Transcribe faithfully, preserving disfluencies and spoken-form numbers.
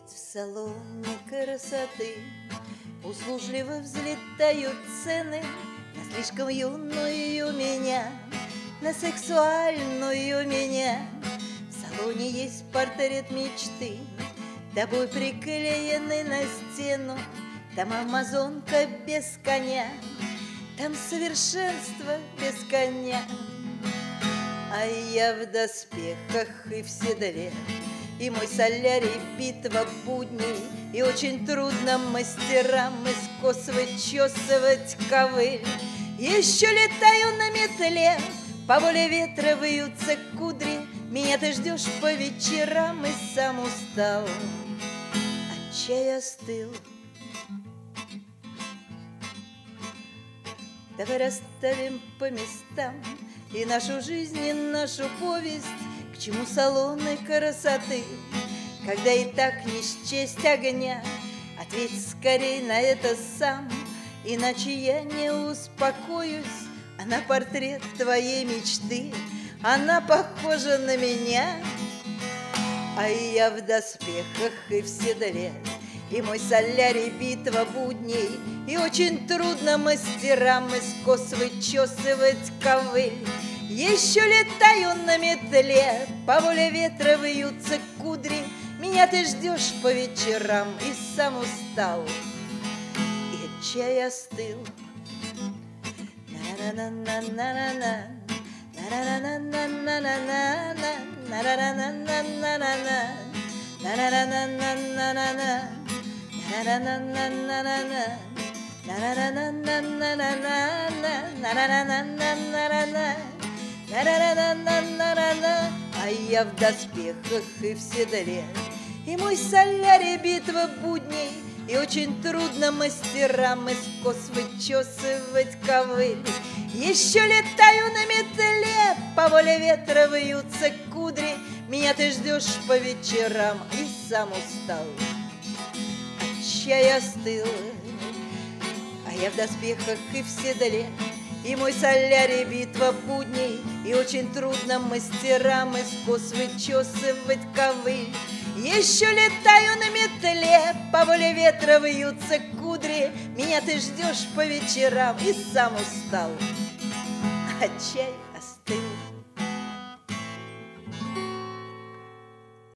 В салоне красоты услужливо взлетают цены на слишком юную меня, на сексуальную меня. В салоне есть портрет мечты, тобой приклеенный на стену. Там амазонка без коня, там совершенство без коня. А я в доспехах и в седле, и мой солярий битва будней, и очень трудно мастерам из кос вычесывать ковыль. Еще летаю на метле, по воле ветра вьются кудри. Меня ты ждешь по вечерам, и сам устал, а чай остыл. Давай расставим по местам и нашу жизнь, и нашу повесть. К чему салоны красоты, когда и так не счесть огня? Ответь скорей на это сам, иначе я не успокоюсь. А на портрет твоей мечты она похожа на меня. А я в доспехах и в седле, и мой солярий битва будней, и очень трудно мастерам из кос вычесывать ковыль. Еще летаю на метле, по воле ветра вьются кудри. Меня ты ждешь по вечерам, и сам устал, и чай остыл. А я в доспехах и в седле, и мой солярий битва будней, и очень трудно мастерам из кос вычесывать ковыль. Еще летаю на метле, по воле ветра вьются кудри. Меня ты ждешь по вечерам, и сам устал, а чай остыл. А я в доспехах и в седле, и мой солярий битва будней, и очень трудно мастерам из кос вычесывать ковыль. Еще летаю на метле, по воле ветра вьются кудри. Меня ты ждешь по вечерам, и сам устал, а чай остыл.